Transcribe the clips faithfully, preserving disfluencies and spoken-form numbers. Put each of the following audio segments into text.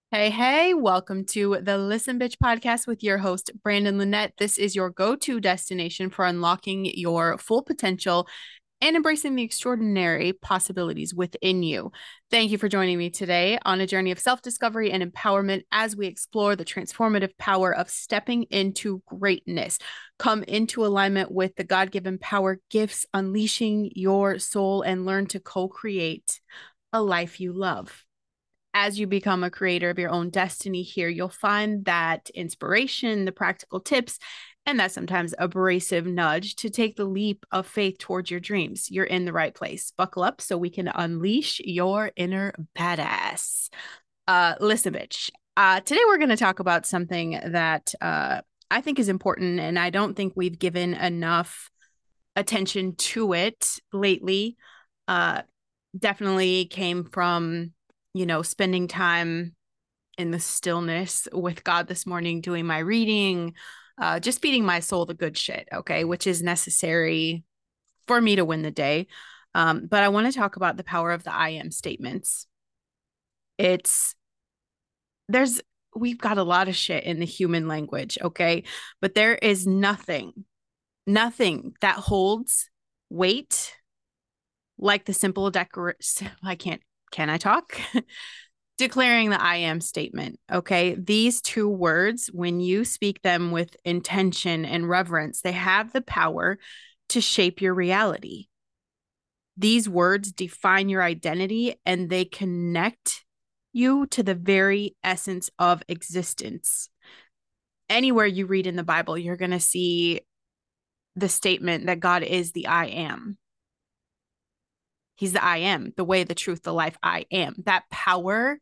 Hey, hey, welcome to the Listen Bitch podcast with your host, Brandon Lynette. This is your go to destination for unlocking your full potential and embracing the extraordinary possibilities within you. Thank you for joining me today on a journey of self discovery and empowerment as we explore the transformative power of stepping into greatness. Come into alignment with the God given power gifts, unleashing your soul, and learn to co create a life you love. As you become a creator of your own destiny here, you'll find that inspiration, the practical tips, and that sometimes abrasive nudge to take the leap of faith towards your dreams. You're in the right place. Buckle up so we can unleash your inner badass. Uh, listen, bitch. Uh, today we're going to talk about something that uh, I think is important, and I don't think we've given enough attention to it lately. Uh, Definitely came from, you know, spending time in the stillness with God this morning, doing my reading, uh, just feeding my soul the good shit, okay, which is necessary for me to win the day. Um, but I want to talk about the power of the I am statements. It's, there's, we've got a lot of shit in the human language, okay, but there is nothing, nothing that holds weight like the simple decor. I can't, can I talk? Declaring the I am statement. Okay. These two words, when you speak them with intention and reverence, they have the power to shape your reality. These words define your identity and they connect you to the very essence of existence. Anywhere you read in the Bible, you're going to see the statement that God is the I am. He's the I am, the way, the truth, the life, I am. That power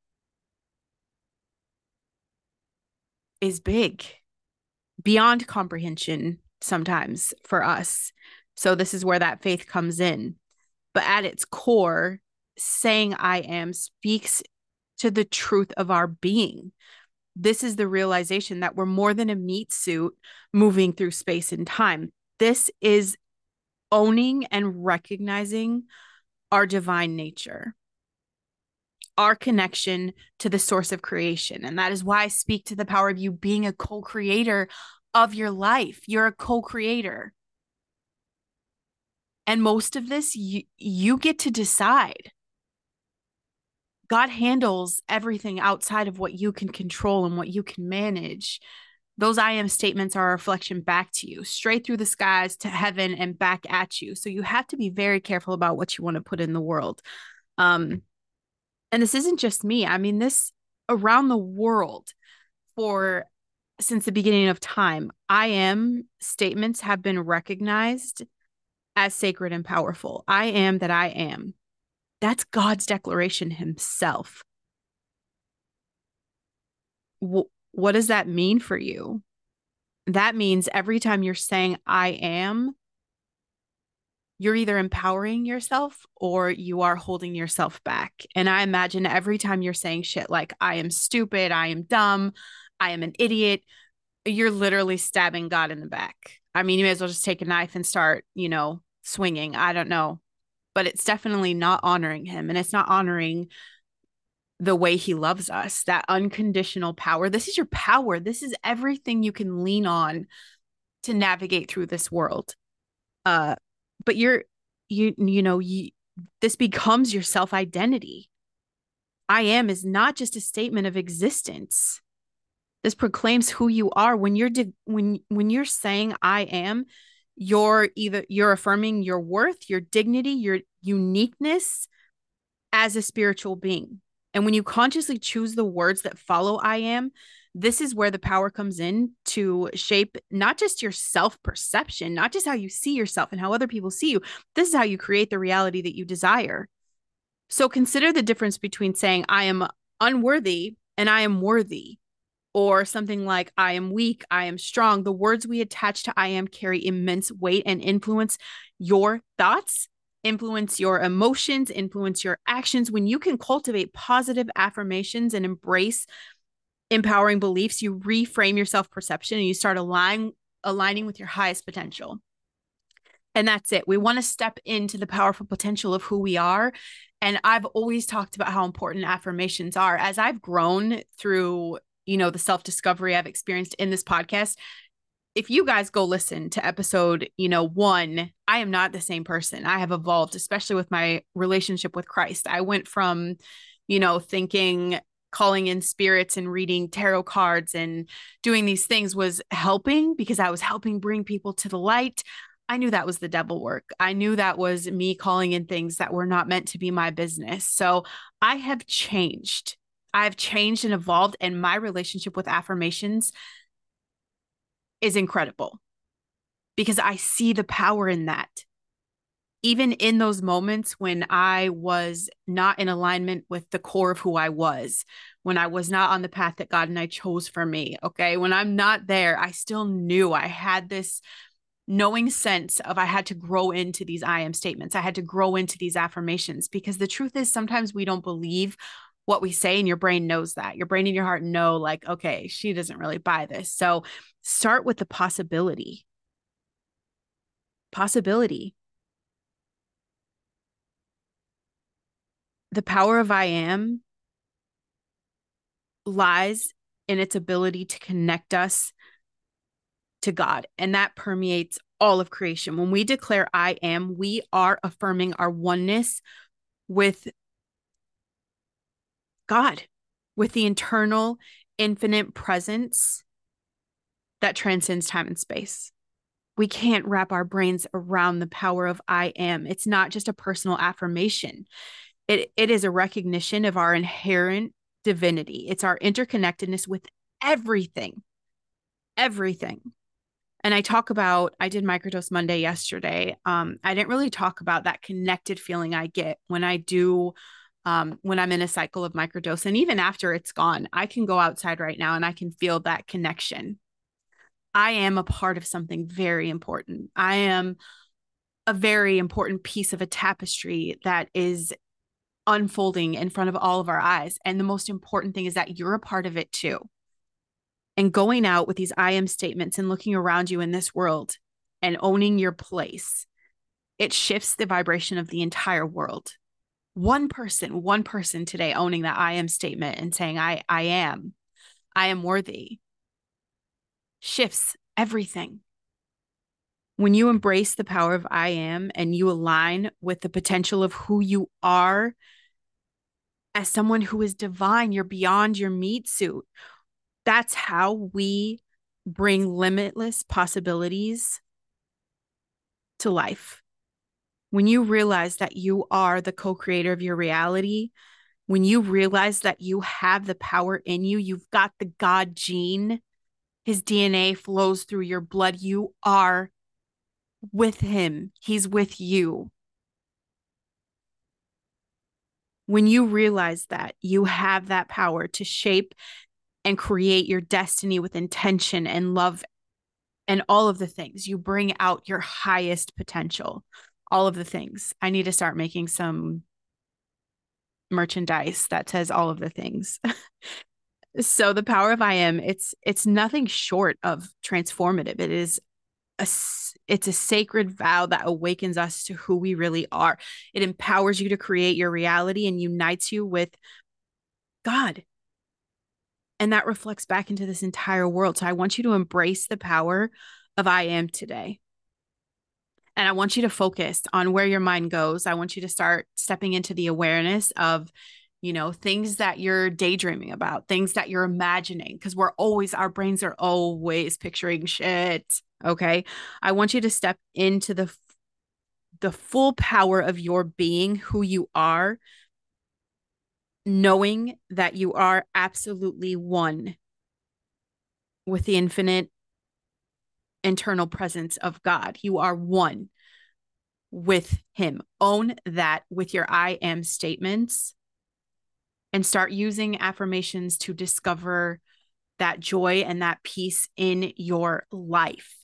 is big, beyond comprehension sometimes for us. So this is where that faith comes in. But at its core, saying I am speaks to the truth of our being. This is the realization that we're more than a meat suit moving through space and time. This is owning and recognizing our divine nature, our connection to the source of creation. And that is why I speak to the power of you being a co creator of your life. You're a co creator. And most of this, you, you get to decide. God handles everything outside of what you can control and what you can manage. Those I am statements are a reflection back to you, straight through the skies to heaven and back at you. So you have to be very careful about what you want to put in the world. Um, and this isn't just me. I mean, this around the world for since the beginning of time, I am statements have been recognized as sacred and powerful. I am that I am. That's God's declaration himself. W- what does that mean for you? That means every time you're saying I am, you're either empowering yourself or you are holding yourself back. And I imagine every time you're saying shit like, I am stupid, I am dumb, I am an idiot, you're literally stabbing God in the back. I mean, you may as well just take a knife and start, you know, swinging. I don't know. But it's definitely not honoring him. And it's not honoring the way he loves us, that unconditional power. This is your power. This is everything you can lean on to navigate through this world. Uh, but you're, you, you know, you, this becomes your self identity. I am is not just a statement of existence. This proclaims who you are. When you're di- when when you're saying I am, you're either you're affirming your worth, your dignity, your uniqueness as a spiritual being. And when you consciously choose the words that follow I am, this is where the power comes in to shape not just your self perception, not just how you see yourself and how other people see you. This is how you create the reality that you desire. So consider the difference between saying, I am unworthy and I am worthy, or something like, I am weak, I am strong. The words we attach to I am carry immense weight and influence your thoughts, influence your emotions, influence your actions. When you can cultivate positive affirmations and embrace empowering beliefs, you reframe your self perception and you start aligning, aligning with your highest potential. And that's it. We want to step into the powerful potential of who we are. And I've always talked about how important affirmations are. As I've grown through, you know, the self-discovery I've experienced in this podcast, if you guys go listen to episode, you know, one, I am not the same person. I have evolved, especially with my relationship with Christ. I went from, you know, thinking calling in spirits and reading tarot cards and doing these things was helping because I was helping bring people to the light. I knew that was the devil work. I knew that was me calling in things that were not meant to be my business. So I have changed. I've changed and evolved, and my relationship with affirmations is incredible because I see the power in that. Even in those moments when I was not in alignment with the core of who I was, when I was not on the path that God and I chose for me, okay? When I'm not there, I still knew I had this knowing sense of I had to grow into these I am statements. I had to grow into these affirmations because the truth is sometimes we don't believe what we say, and your brain knows that. Your brain and your heart know, like, okay, she doesn't really buy this. So start with the possibility. Possibility. The power of I am lies in its ability to connect us to God, and that permeates all of creation. When we declare I am, we are affirming our oneness with God, with the internal, infinite presence that transcends time and space. We can't wrap our brains around the power of I am. It's not just a personal affirmation. It, it is a recognition of our inherent divinity. It's our interconnectedness with everything, everything. And I talk about, I did Microdose Monday yesterday. Um, I didn't really talk about that connected feeling I get when I do Um, when I'm in a cycle of microdose. And even after it's gone, I can go outside right now and I can feel that connection. I am a part of something very important. I am a very important piece of a tapestry that is unfolding in front of all of our eyes. And the most important thing is that you're a part of it too. And going out with these I am statements and looking around you in this world and owning your place, it shifts the vibration of the entire world. One person, one person today owning that I am statement and saying, I, I am, I am worthy, shifts everything. When you embrace the power of I am and you align with the potential of who you are as someone who is divine, you're beyond your meat suit. That's how we bring limitless possibilities to life. When you realize that you are the co-creator of your reality, when you realize that you have the power in you, you've got the God gene, his D N A flows through your blood. You are with him. He's with you. When you realize that you have that power to shape and create your destiny with intention and love and all of the things, you bring out your highest potential. All of the things. I need to start making some merchandise that says all of the things. So the power of I am, it's it's nothing short of transformative. It is a it's a sacred vow that awakens us to who we really are. It empowers you to create your reality and unites you with God. And that reflects back into this entire world. So I want you to embrace the power of I am today. And I want you to focus on where your mind goes. I want you to start stepping into the awareness of, you know, things that you're daydreaming about, things that you're imagining, because we're always, our brains are always picturing shit. Okay. I want you to step into the, the full power of your being, who you are, knowing that you are absolutely one with the infinite internal presence of God. You are one with him. Own that with your I am statements and start using affirmations to discover that joy and that peace in your life.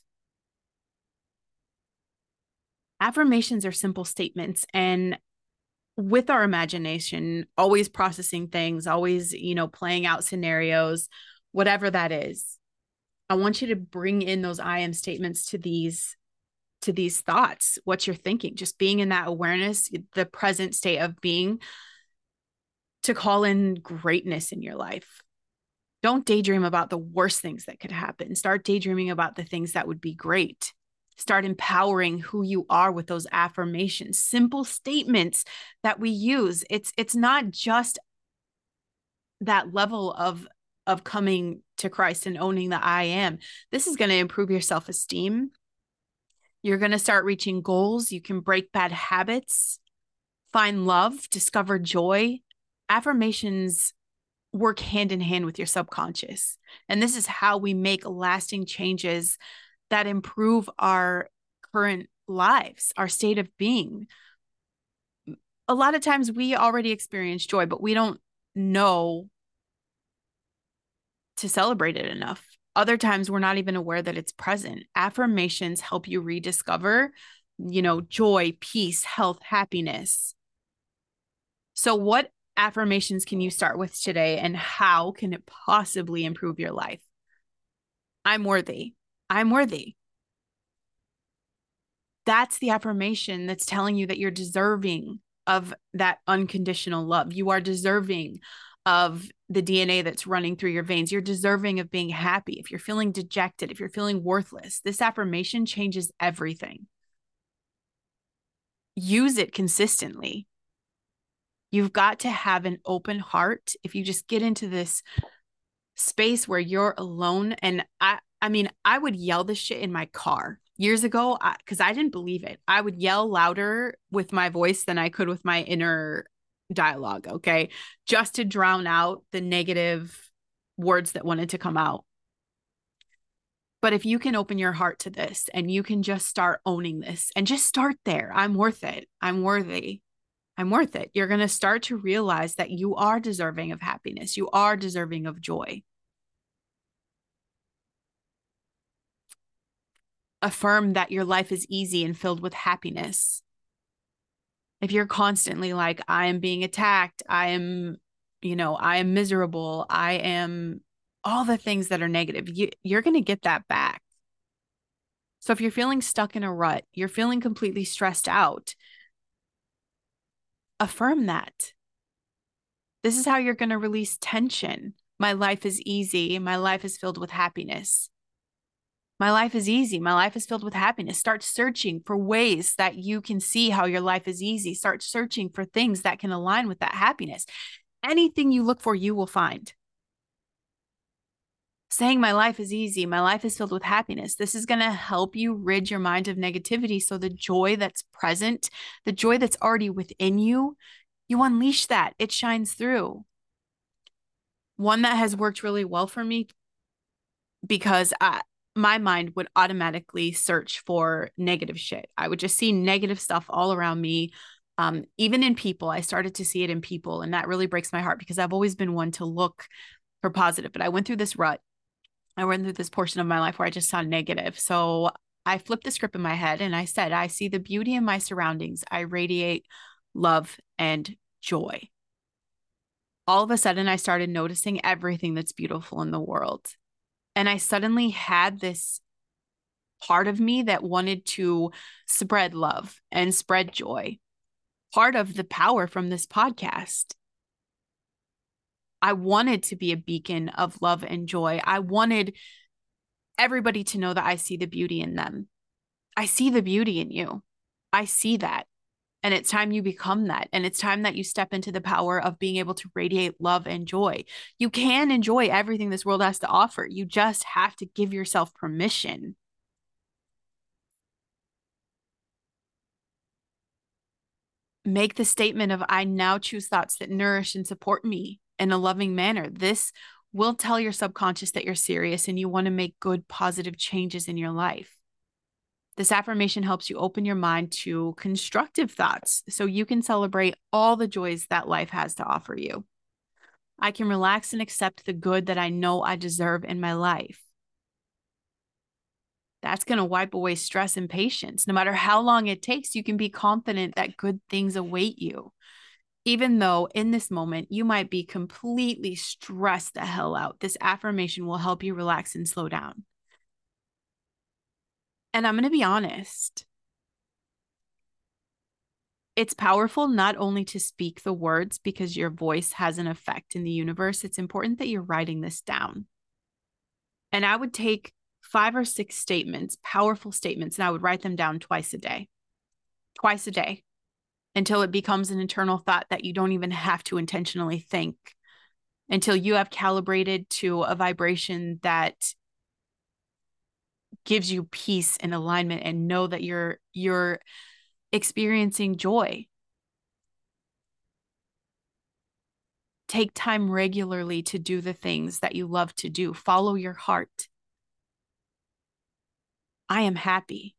Affirmations are simple statements, and with our imagination, always processing things, always, you know, playing out scenarios, whatever that is, I want you to bring in those I am statements to these to these thoughts, what you're thinking, just being in that awareness, the present state of being, to call in greatness in your life. Don't daydream about the worst things that could happen. Start daydreaming about the things that would be great. Start empowering who you are with those affirmations, simple statements that we use. It's it's not just that level of of coming to Christ and owning the I am. This is going to improve your self-esteem. You're going to start reaching goals. You can break bad habits, find love, discover joy. Affirmations work hand in hand with your subconscious. And this is how we make lasting changes that improve our current lives, our state of being. A lot of times we already experience joy, but we don't know to celebrate it enough. Other times we're not even aware that it's present. Affirmations help you rediscover, you know, joy, peace, health, happiness. So what affirmations can you start with today, and how can it possibly improve your life? I'm worthy. I'm worthy. That's the affirmation that's telling you that you're deserving of that unconditional love. You are deserving of the D N A that's running through your veins. You're deserving of being happy. If you're feeling dejected, if you're feeling worthless, this affirmation changes everything. Use it consistently. You've got to have an open heart. If you just get into this space where you're alone, and I, I mean, I would yell this shit in my car years ago because I, I didn't believe it. I would yell louder with my voice than I could with my inner dialogue, okay? Just to drown out the negative words that wanted to come out. But if you can open your heart to this and you can just start owning this and just start there, I'm worth it. I'm worthy. I'm worth it. You're going to start to realize that you are deserving of happiness. You are deserving of joy. Affirm that your life is easy and filled with happiness. If you're constantly like, I am being attacked, I am, you know, I am miserable, I am all the things that are negative, you, you're going to get that back. So if you're feeling stuck in a rut, you're feeling completely stressed out, affirm that. This is how you're going to release tension. My life is easy. My life is filled with happiness. My life is easy. My life is filled with happiness. Start searching for ways that you can see how your life is easy. Start searching for things that can align with that happiness. Anything you look for, you will find. Saying my life is easy, my life is filled with happiness. This is going to help you rid your mind of negativity. So the joy that's present, the joy that's already within you, you unleash that. It shines through. One that has worked really well for me, because I, my mind would automatically search for negative shit. I would just see negative stuff all around me. Um, even in people, I started to see it in people. And that really breaks my heart because I've always been one to look for positive. But I went through this rut. I went through this portion of my life where I just saw negative. So I flipped the script in my head and I said, I see the beauty in my surroundings. I radiate love and joy. All of a sudden, I started noticing everything that's beautiful in the world. And I suddenly had this part of me that wanted to spread love and spread joy. Part of the power from this podcast. I wanted to be a beacon of love and joy. I wanted everybody to know that I see the beauty in them. I see the beauty in you. I see that. And it's time you become that. And it's time that you step into the power of being able to radiate love and joy. You can enjoy everything this world has to offer. You just have to give yourself permission. Make the statement of, I now choose thoughts that nourish and support me in a loving manner. This will tell your subconscious that you're serious and you want to make good, positive changes in your life. This affirmation helps you open your mind to constructive thoughts so you can celebrate all the joys that life has to offer you. I can relax and accept the good that I know I deserve in my life. That's going to wipe away stress and patience. No matter how long it takes, you can be confident that good things await you. Even though in this moment, you might be completely stressed the hell out, this affirmation will help you relax and slow down. And I'm going to be honest, It's powerful not only to speak the words because your voice has an effect in the universe. It's important that you're writing this down. And I would take five or six statements, powerful statements, and I would write them down twice a day, twice a day, until it becomes an internal thought that you don't even have to intentionally think, until you have calibrated to a vibration that gives you peace and alignment, and know that you're you're experiencing joy. Take time regularly to do the things that you love to do. Follow your heart. I am happy.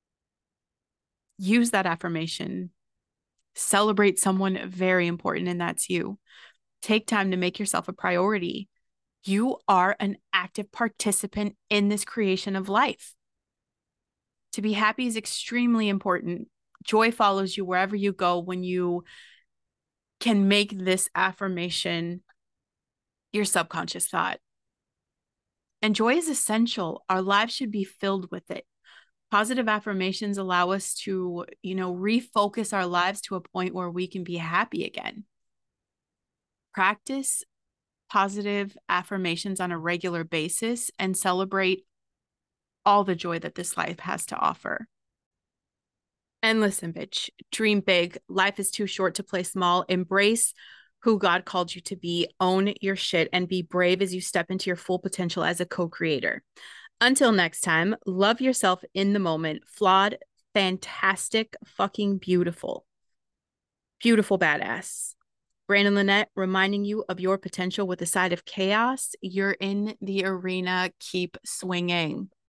Use that affirmation. Celebrate someone very important, and that's you. Take time to make yourself a priority. You are an active participant in this creation of life. To be happy is extremely important. Joy follows you wherever you go when you can make this affirmation your subconscious thought. And joy is essential. Our lives should be filled with it. Positive affirmations allow us to, you know, refocus our lives to a point where we can be happy again. Practice positive affirmations on a regular basis and celebrate all the joy that this life has to offer. And listen, bitch, dream big. Life is too short to play small. Embrace who God called you to be. Own your shit and be brave as you step into your full potential as a co-creator. Until next time, love yourself in the moment. Flawed, fantastic, fucking beautiful. Beautiful badass. Brandon Lynette reminding you of your potential with a side of chaos. You're in the arena. Keep swinging.